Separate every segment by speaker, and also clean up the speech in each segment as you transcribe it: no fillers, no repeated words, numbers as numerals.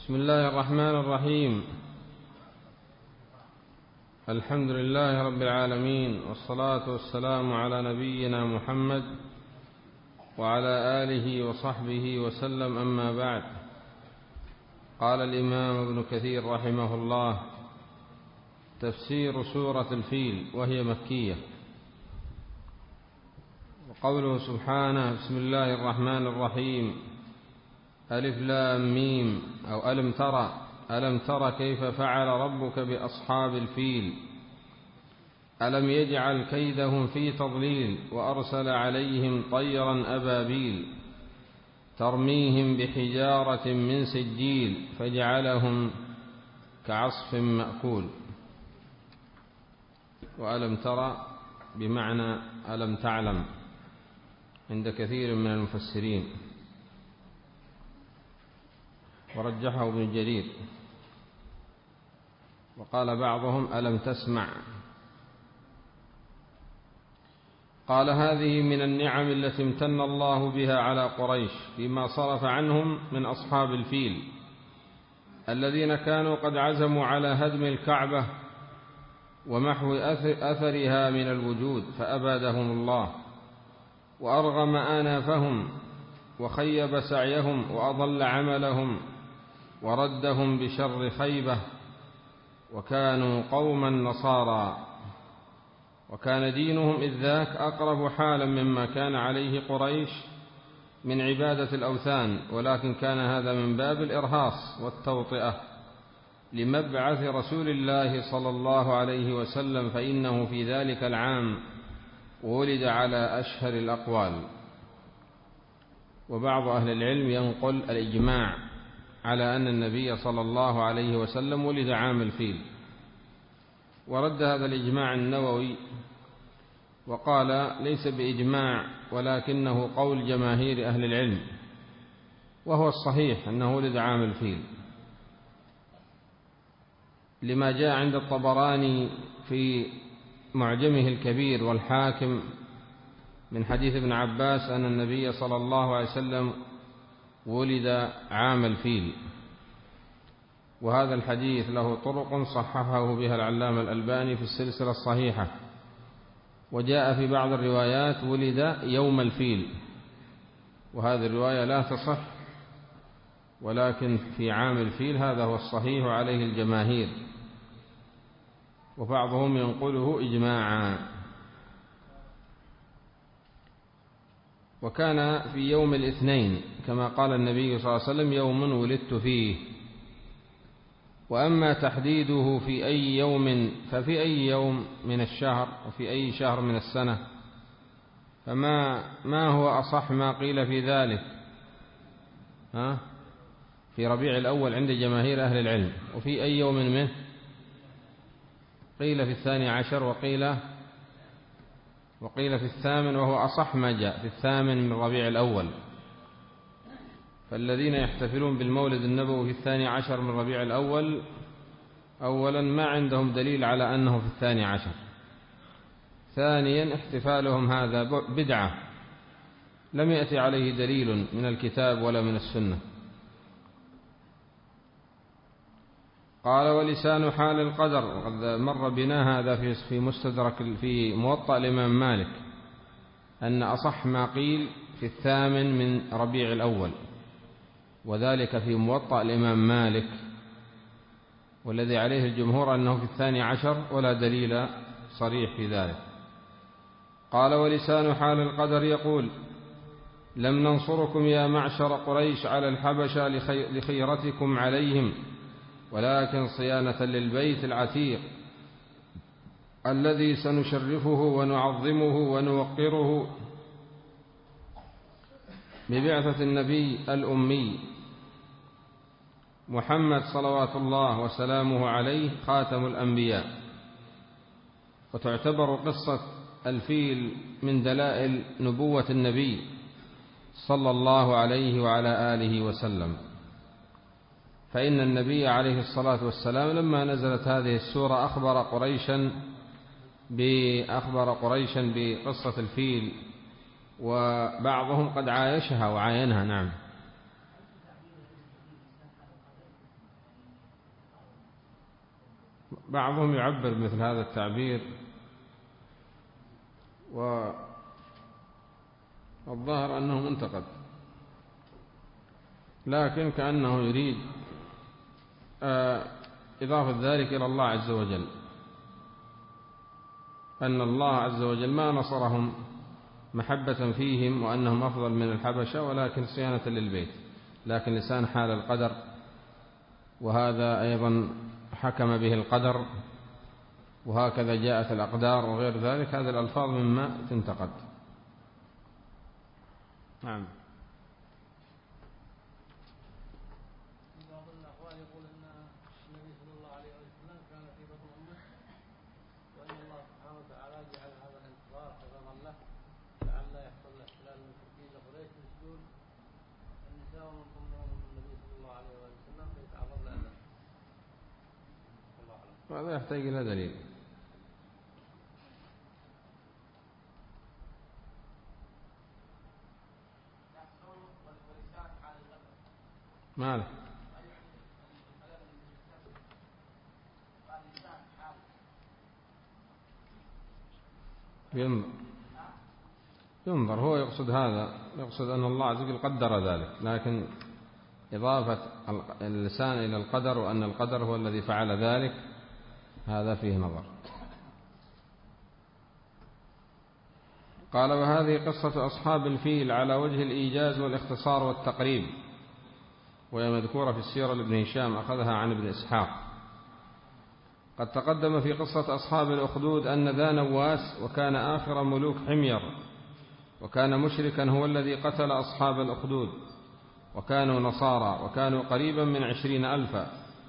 Speaker 1: بسم الله الرحمن الرحيم. الحمد لله رب العالمين، والصلاة والسلام على نبينا محمد وعلى آله وصحبه وسلم، أما بعد. قال الإمام ابن كثير رحمه الله: تفسير سورة الفيل، وهي مكية. وقوله سبحانه: بسم الله الرحمن الرحيم، ألف لام ميم، أو ألم تر كيف فعل ربك بأصحاب الفيل ألم يجعل كيدهم في تضليل وأرسل عليهم طيرا أبابيل ترميهم بحجارة من سجيل فجعلهم كعصف مأكول. وألم تر بمعنى ألم تعلم عند كثير من المفسرين، ورجحه ابن جرير، وقال بعضهم ألم تسمع. قال: هذه من النعم التي امتن الله بها على قريش فيما صرف عنهم من أصحاب الفيل الذين كانوا قد عزموا على هدم الكعبة ومحو أثرها من الوجود، فأبادهم الله وأرغم آنافهم وخيب سعيهم وأضل عملهم وردهم بشر خيبة، وكانوا قوما نصارى، وكان دينهم إذ ذاك أقرب حالا مما كان عليه قريش من عبادة الأوثان، ولكن كان هذا من باب الإرهاص والتوطئة لمبعث رسول الله صلى الله عليه وسلم، فإنه في ذلك العام ولد على أشهر الأقوال. وبعض أهل العلم ينقل الإجماع على أن النبي صلى الله عليه وسلم ولد عام الفيل، ورد هذا الإجماع النووي وقال: ليس بإجماع، ولكنه قول جماهير أهل العلم، وهو الصحيح أنه ولد عام الفيل، لما جاء عند الطبراني في معجمه الكبير والحاكم من حديث ابن عباس أن النبي صلى الله عليه وسلم ولد عام الفيل. وهذا الحديث له طرق صححه بها العلامة الألباني في السلسلة الصحيحة. وجاء في بعض الروايات ولد يوم الفيل، وهذه الرواية لا تصح، ولكن في عام الفيل هذا هو الصحيح عليه الجماهير، وبعضهم ينقله إجماعا. وكان في يوم الاثنين كما قال النبي صلى الله عليه وسلم: يوم ولدت فيه. وأما تحديده في أي يوم ففي أي يوم من الشهر وفي أي شهر من السنة، فما هو أصح ما قيل في ذلك؟ في ربيع الأول عند جماهير أهل العلم. وفي أي يوم منه؟ قيل في 12، وقيل في 8، وهو أصح ما جاء في 8 من ربيع الأول. فالذين يحتفلون بالمولد النبوي في 12 من ربيع الأول أولا ما عندهم دليل على أنه في 12. ثانيا احتفالهم هذا بدعة لم يأتي عليه دليل من الكتاب ولا من السنة. قال: ولسان حال القدر، وقد مر بنا هذا في مستدرك في موطأ الإمام مالك، أن أصح ما قيل في 8 من ربيع الأول، وذلك في موطأ الإمام مالك، والذي عليه الجمهور أنه في 12 ولا دليل صريح في ذلك. قال: ولسان حال القدر يقول: لم ننصركم يا معشر قريش على الحبشة لخيرتكم عليهم، ولكن صيانة للبيت العتيق الذي سنشرفه ونعظمه ونوقره ببعثة النبي الأمي محمد صلوات الله وسلامه عليه خاتم الأنبياء. وتعتبر قصة الفيل من دلائل نبوة النبي صلى الله عليه وعلى آله وسلم، فإن النبي عليه الصلاة والسلام لما نزلت هذه السورة أخبر قريشا بقصة الفيل، وبعضهم قد عايشها وعاينها. نعم. بعضهم يعبر مثل هذا التعبير، والظاهر أنه منتقد، لكن كأنه يريد إضافة ذلك إلى الله عز وجل، أن الله عز وجل ما نصرهم محبة فيهم وأنهم أفضل من الحبشة، ولكن صيانة للبيت. لكن لسان حال القدر، وهذا أيضا حكم به القدر، وهكذا جاءت الأقدار وغير ذلك، هذه الألفاظ مما تنتقد. نعم. هذا يحتاج إلى دليل. ماله؟ ينظر، هو يقصد هذا، يقصد أن الله عز وجل قدر ذلك، لكن إضافة اللسان إلى القدر وأن القدر هو الذي فعل ذلك، هذا فيه نظر. قال: وهذه قصة أصحاب الفيل على وجه الإيجاز والاختصار والتقريب، وهي مذكورة في السيرة لابن هشام، أخذها عن ابن إسحاق. قد تقدم في قصة أصحاب الأخدود أن ذا نواس، وكان آخر ملوك حمير، وكان مشركا، هو الذي قتل أصحاب الأخدود، وكانوا نصارى، وكانوا قريبا من 20,000،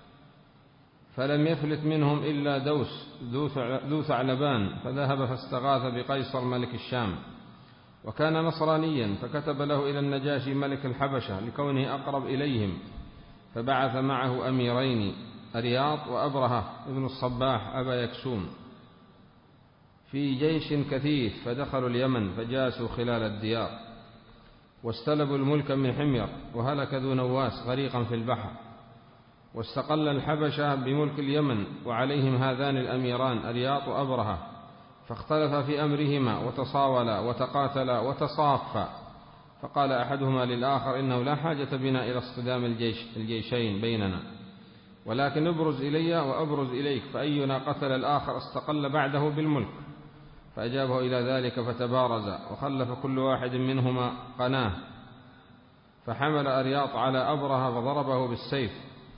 Speaker 1: فلم يفلت منهم إلا دوس ذو ثعلبان، فذهب فاستغاث بقيصر ملك الشام، وكان نصرانيا، فكتب له إلى النجاشي ملك الحبشة لكونه أقرب إليهم، فبعث معه أميرين، أرياط وأبرهة ابن الصباح أبا يكسوم، في جيش كثيف، فدخلوا اليمن فجاسوا خلال الديار، واستلبوا الملك من حمير، وهلك ذو نواس غريقا في البحر، واستقل الحبشة بملك اليمن، وعليهم هذان الأميران أرياط وأبرهة، فاختلف في أمرهما، وتصاولا وتقاتلا وتصافا، فقال أحدهما للآخر: إنه لا حاجة بنا إلى اصطدام الجيشين بيننا، ولكن ابرز إلي وأبرز إليك، فأينا قتل الآخر استقل بعده بالملك. فأجابه إلى ذلك، فتبارزا، وخلف كل واحد منهما قناه، فحمل أرياط على أبرهة فضربه بالسيف،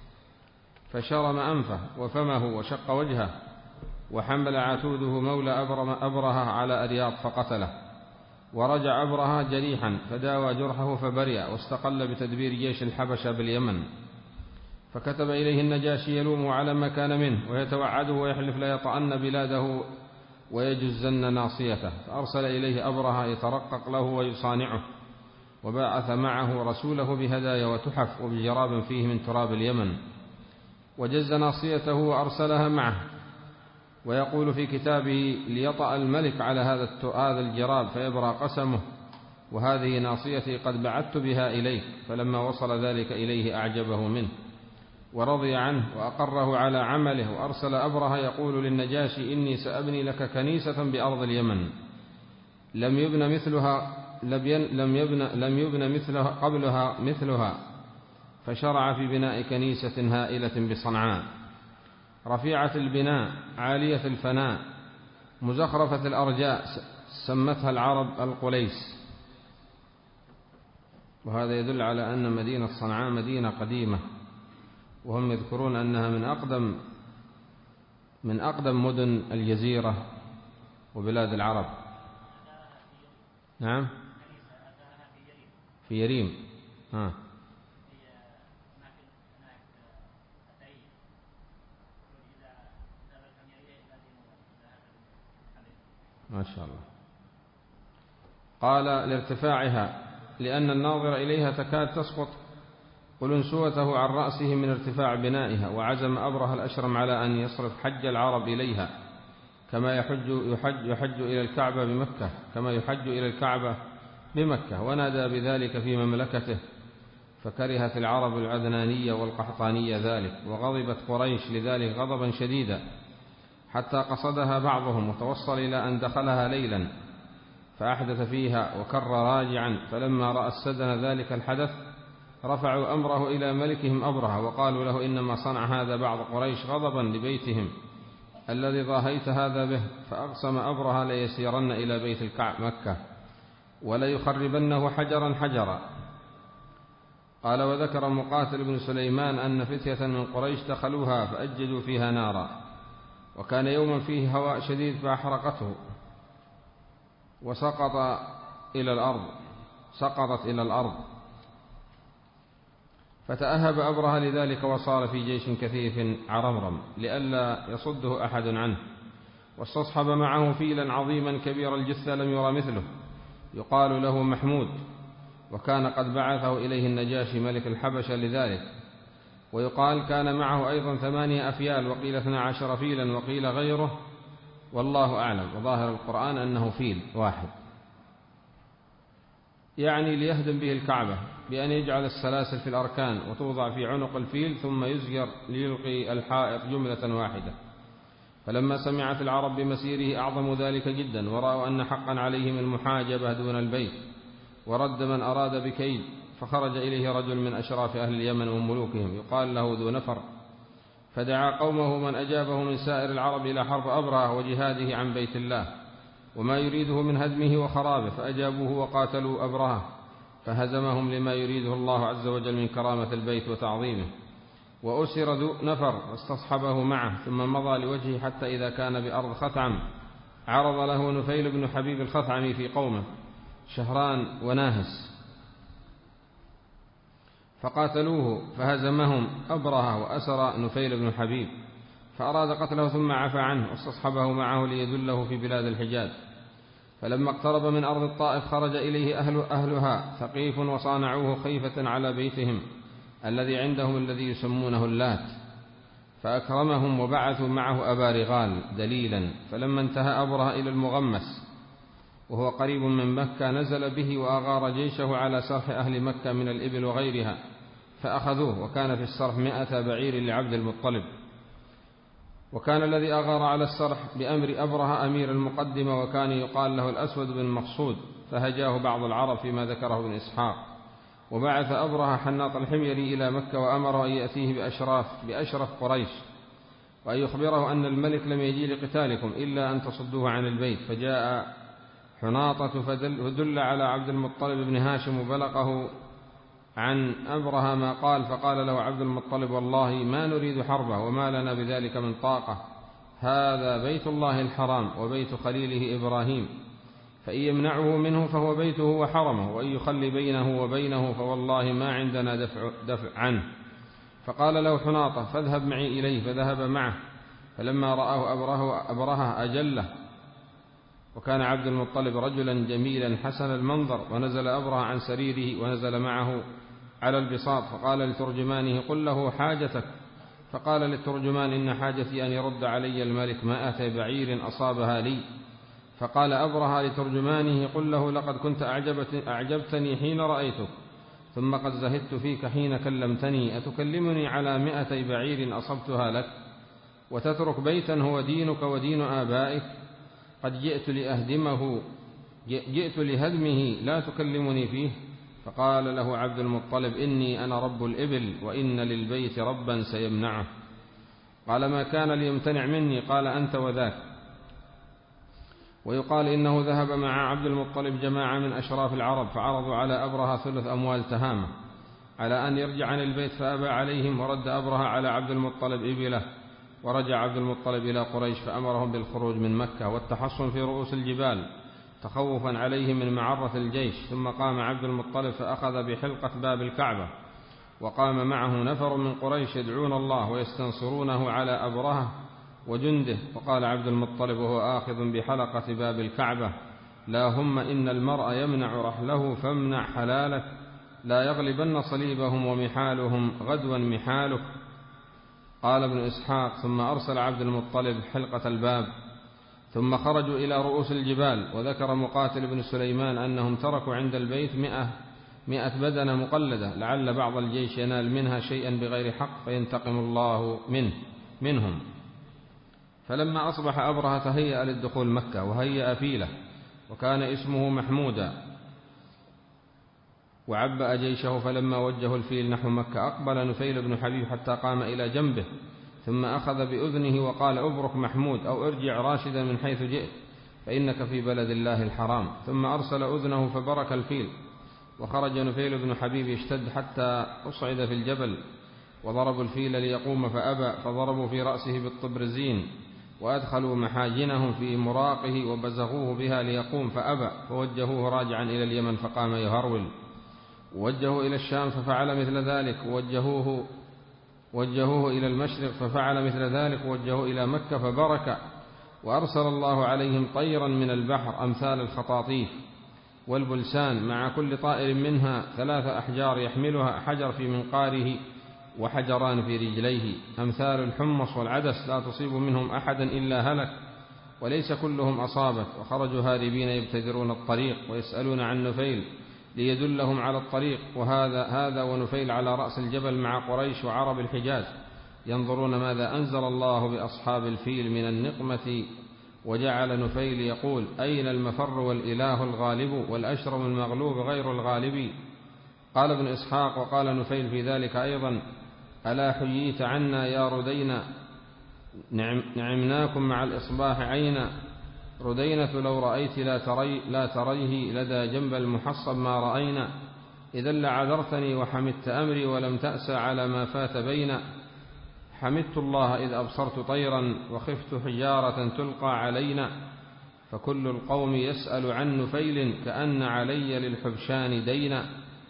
Speaker 1: فشرم أنفه وفمه وشق وجهه، وحمل عتوده مولى أبرهة على أرياط فقتله، ورجع أبرهة جريحا، فداوى جرحه فبرئ، واستقل بتدبير جيش الحبشة باليمن. فكتب إليه النجاشي يلومه على ما كان منه، ويتوعده ويحلف لا يطأن بلاده ويجزن ناصيته، فأرسل إليه أبرهة يترقق له ويصانعه، وبعث معه رسوله بهدايا وتحف وبجراب فيه من تراب اليمن، وجز ناصيته وأرسلها معه، ويقول في كتابه: ليطأ الملك على هذا الجراب فيبرى قسمه، وهذه ناصيتي قد بعثت بها إليك. فلما وصل ذلك إليه أعجبه منه ورضي عنه، وأقره على عمله، وأرسل أبرهة يقول للنجاشي: إني سأبني لك كنيسة بأرض اليمن، لم يبن مثلها قبلها مثلها. فشرع في بناء كنيسة هائلة بصنعاء، رفيعة البناء عالية الفناء مزخرفة الأرجاء، سمتها العرب القليس. وهذا يدل على أن مدينة صنعاء مدينة قديمة، وهم يذكرون أنها من أقدم مدن الجزيرة وبلاد العرب. نعم، في يريم. ما شاء الله. قال: لارتفاعها، لأن الناظر إليها تكاد تسقط قلنسوته عن رأسه من ارتفاع بنائها. وعزم أبرهة الأشرم على أن يصرف حج العرب إليها، كما يحج إلى الكعبة بمكة، ونادى بذلك في مملكته، فكرهت العرب العدنانية والقحطانية ذلك، وغضبت قريش لذلك غضبا شديدا حتى قصدها بعضهم، وتوصل إلى أن دخلها ليلا فأحدث فيها وكر راجعا. فلما رأى السدن ذلك الحدث رفعوا أمره إلى ملكهم أبرهة، وقالوا له إنما صنع هذا بعض قريش غضبا لبيتهم الذي ضاهيت هذا به. فأقسم أبرهة ليسيرن إلى بيت مكة وليخربنه حجرا حجرا. قال: وذكر مقاتل بن سليمان أن فتية من قريش دخلوها فأجدوا فيها نارا، وكان يوما فيه هواء شديد فأحرقته وسقطت إلى الأرض، فتأهب أبرهة لذلك وصار في جيش كثيف عرمرم لئلا يصده أحد عنه، واستصحب معه فيلا عظيما كبير الجثة لم يرى مثله يقال له محمود، وكان قد بعثه إليه النجاشي ملك الحبشة لذلك. ويقال كان معه أيضا 8 أفيال، وقيل 12 فيلا، وقيل غيره، والله أعلم. وظاهر القرآن أنه فيل واحد، يعني ليهدم به الكعبة بأن يجعل السلاسل في الأركان وتوضع في عنق الفيل ثم يزجر ليلقي الحائط جملة واحدة. فلما سمعت العرب بمسيره أعظموا ذلك جدا، ورأوا أن حقا عليهم المحاجبة دون البيت، ورد من أراد بكيد. فخرج إليه رجل من أشراف أهل اليمن وملوكهم يقال له ذو نفر، فدعا قومه من أجابه من سائر العرب إلى حرب أبرهة وجهاده عن بيت الله وما يريده من هدمه وخرابه، فأجابوه وقاتلوا أبرهة فهزمهم لما يريده الله عز وجل من كرامة البيت وتعظيمه. وأسر ذو نفر واستصحبه معه، ثم مضى لوجهه حتى إذا كان بأرض خثعم عرض له نفيل بن حبيب الخثعمي في قومه شهران وناهس، فقاتلوه فهزمهم أبرهة وأسر نفيل بن حبيب، فأراد قتله ثم عفى عنه واستصحبه معه ليدله في بلاد الحجاز. فلما اقترب من أرض الطائف خرج إليه أهلها ثقيف، وصانعوه خيفة على بيتهم الذي عندهم الذي يسمونه اللات، فأكرمهم وبعثوا معه أبا رغال دليلا. فلما انتهى أبرهة إلى المغمس وهو قريب من مكة نزل به وأغار جيشه على سرح أهل مكة من الإبل وغيرها فأخذوه، وكان في السرح 100 بعير لعبد المطلب. وكان الذي أغار على السرح بأمر أبرهة أمير المقدمة، وكان يقال له الأسود بن مقصود، فهجاه بعض العرب فيما ذكره ابن إسحاق. وبعث أبرهة حناط الحميري إلى مكة وأمر أن يأتيه بأشرف قريش، وأن يخبره أن الملك لم يجي لقتالكم إلا أن تصدوه عن البيت. فجاء حناطة فدل على عبد المطلب بن هاشم وبلغه عن أبرهة ما قال، فقال له عبد المطلب: والله ما نريد حربه وما لنا بذلك من طاقة، هذا بيت الله الحرام وبيت خليله إبراهيم، فإن يمنعه منه فهو بيته وحرمه، وإن يخلي بينه وبينه فوالله ما عندنا دفع عنه. فقال له حناطة: فاذهب معي إليه. فذهب معه، فلما رآه أبرهة أجله، وكان عبد المطلب رجلا جميلا حسن المنظر، ونزل أبرهة عن سريره ونزل معه على البساط، فقال لترجمانه: قل له حاجتك. فقال للترجمان: إن حاجتي أن يرد علي الملك 100 بعير أصابها لي. فقال أبرهة لترجمانه: قل له: لقد كنت أعجبتني حين رأيتك، ثم قد زهدت فيك حين كلمتني، أتكلمني على 100 بعير أصبتها لك، وتترك بيتا هو دينك ودين آبائك؟ قد جئت لهدمه لا تكلمني فيه. فقال له عبد المطلب: إني أنا رب الإبل، وإن للبيت ربا سيمنعه. قال: ما كان ليمتنع مني؟ قال: أنت وذاك. ويقال إنه ذهب مع عبد المطلب جماعة من أشراف العرب، فعرضوا على أبرهة 3 أموال تهامة على أن يرجع عن البيت، فأبى عليهم، ورد أبرهة على عبد المطلب إبله. ورجع عبد المطلب إلى قريش فأمرهم بالخروج من مكة والتحصن في رؤوس الجبال تخوفا عليهم من معرة الجيش. ثم قام عبد المطلب فأخذ بحلقة باب الكعبة، وقام معه نفر من قريش يدعون الله ويستنصرونه على أبرهة وجنده. وقال عبد المطلب وهو آخذ بحلقة باب الكعبة: اللهم إن المرء يمنع رحله فامنع حلالك، لا يغلبن صليبهم ومحالهم غدوا محالك. قال ابن إسحاق: ثم أرسل عبد المطلب حلقة الباب، ثم خرجوا إلى رؤوس الجبال. وذكر مقاتل بن سليمان أنهم تركوا عند البيت 100 بدنة مقلدة، لعل بعض الجيش ينال منها شيئا بغير حق فينتقم الله منهم. فلما أصبح أبرهة تهيأ للدخول مكة، وهيأ فيله وكان اسمه محمودا، وعبأ جيشه. فلما وجهوا الفيل نحو مكة أقبل نفيل بن حبيب حتى قام إلى جنبه، ثم أخذ بأذنه وقال: أبرك محمود، أو ارجع راشدا من حيث جئت، فإنك في بلد الله الحرام. ثم أرسل أذنه فبرك الفيل، وخرج نفيل بن حبيب يشتد حتى أصعد في الجبل، وضربوا الفيل ليقوم فأبى، فضربوا في رأسه بالطبرزين، وأدخلوا محاجنهم في مراقه وبزغوه بها ليقوم فأبى، فوجهوه راجعا إلى اليمن فقام يهرول. ووجهوه إلى الشام ففعل مثل ذلك، ووجهوه إلى المشرق ففعل مثل ذلك، ووجهوه إلى مكة فبرك. وأرسل الله عليهم طيرا من البحر أمثال الخطاطيف والبلسان، مع كل طائر منها 3 أحجار يحملها، حجر في منقاره وحجران في رجليه، أمثال الحمص والعدس، لا تصيب منهم أحدا إلا هلك، وليس كلهم أصابت. وخرجوا هاربين يبتدرون الطريق ويسألون عن نفيل ليدلهم على الطريق، هذا ونفيل على رأس الجبل مع قريش وعرب الحجاز، ينظرون ماذا أنزل الله بأصحاب الفيل من النقمة. وجعل نفيل يقول: أين المفر والإله الغالب، والأشرم المغلوب غير الغالب. قال ابن إسحاق: وقال نفيل في ذلك أيضا: ألا حييت عنا يا ردينا، نعمناكم مع الإصباح عينا، ردينة لو رأيت لا تريه لدى جنب المحصب ما رأينا، إذا لعذرتني وحمدت أمري ولم تأسى على ما فات بينا، حمدت الله إذ أبصرت طيرا وخفت حجارة تلقى علينا، فكل القوم يسأل عن نفيل كأن علي للحبشان دينا.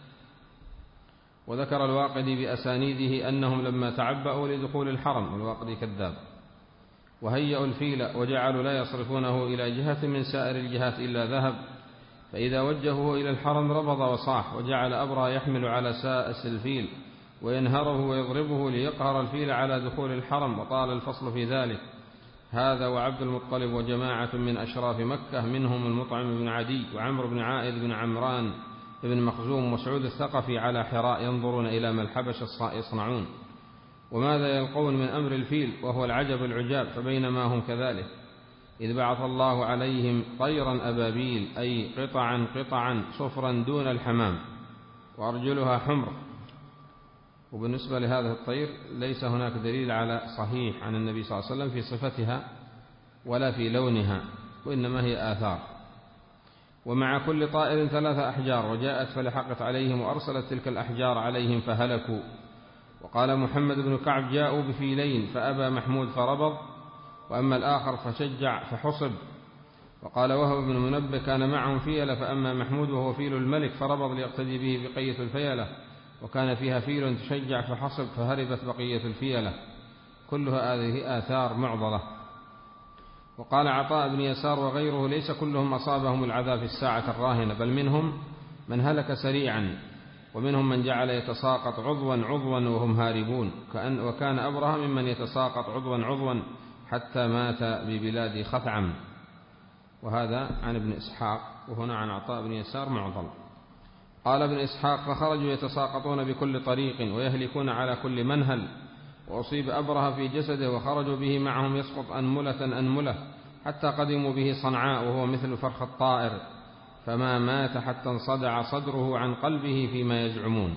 Speaker 1: وذكر الواقدي بأسانيده أنهم لما تعبأوا لدخول الحرم، والواقدي كذاب، وهيئوا الفيل وجعلوا لا يصرفونه إلى جهة من سائر الجهات إلا ذهب، فإذا وجهه إلى الحرم ربض وصاح، وجعل أبرهة يحمل على سائس الفيل وينهره ويضربه ليقهر الفيل على دخول الحرم. وطال الفصل في ذلك. هذا وعبد المطلب وجماعة من أشراف مكة، منهم المطعم بن عدي وعمرو بن عائذ بن عمران بن مخزوم وسعود الثقفي على حراء، ينظرون إلى ما الحبش يصنعون وماذا يلقون من أمر الفيل، وهو العجب العجاب. فبينما هم كذلك إذ بعث الله عليهم طيرا أبابيل، أي قطعا صفرا دون الحمام، وأرجلها حمر. وبالنسبة لهذا الطير ليس هناك دليل على صحيح عن النبي صلى الله عليه وسلم في صفتها ولا في لونها، وإنما هي آثار. ومع كل طائر 3 أحجار، وجاءت فلحقت عليهم وأرسلت تلك الأحجار عليهم فهلكوا. وقال محمد بن كعب: جاءوا بفيلين فأبى محمود فربض، وأما الآخر فشجع فحصب. وقال وهب بن منبه: كان معهم فيلة، فأما محمود وهو فيل الملك فربض ليقتدي به بقية الفيلة، وكان فيها فيل تشجع فحصب فهربت بقية الفيلة. كلها هذه آثار معضلة. وقال عطاء بن يسار وغيره: ليس كلهم أصابهم العذاب في الساعة الراهنة، بل منهم من هلك سريعا، ومنهم من جعل يتساقط عضوا وهم هاربون، وكان أبرهة ممن يتساقط عضوا حتى مات ببلاد خثعم. وهذا عن ابن إسحاق، وهنا عن عطاء بن يسار معضل. قال ابن إسحاق: فخرجوا يتساقطون بكل طريق ويهلكون على كل منهل. وأصيب أبرهة في جسده، وخرجوا به معهم يسقط أنملة حتى قدموا به صنعاء، وهو مثل فرخ الطائر، فما مات حتى انصدع صدره عن قلبه فيما يزعمون.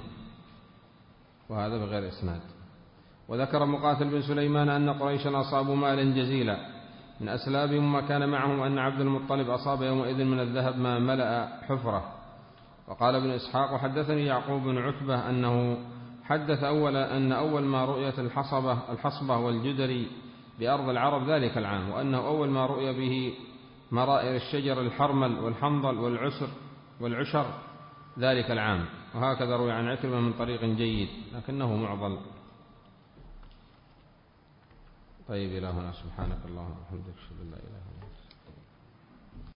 Speaker 1: وهذا بغير إسناد. وذكر مقاتل بن سليمان أن قريشا أصابوا مالا جزيلا من أسلابهم، ما كان معهم أن عبد المطلب أصاب يومئذ من الذهب ما ملأ حفرة. وقال ابن إسحاق: وحدثني يعقوب بن عتبة أنه حدث أن أول ما رؤيت الحصبة والجدري بأرض العرب ذلك العام، وأنه أول ما رؤي به مرائر الشجر الحرمل والحنظل والعشر ذلك العام. وهكذا روي عن عكرمة من طريق جيد لكنه معضل. طيب، إلهنا سبحانك اللهم وبحمدك، أشهد أن لا إله إلا أنت.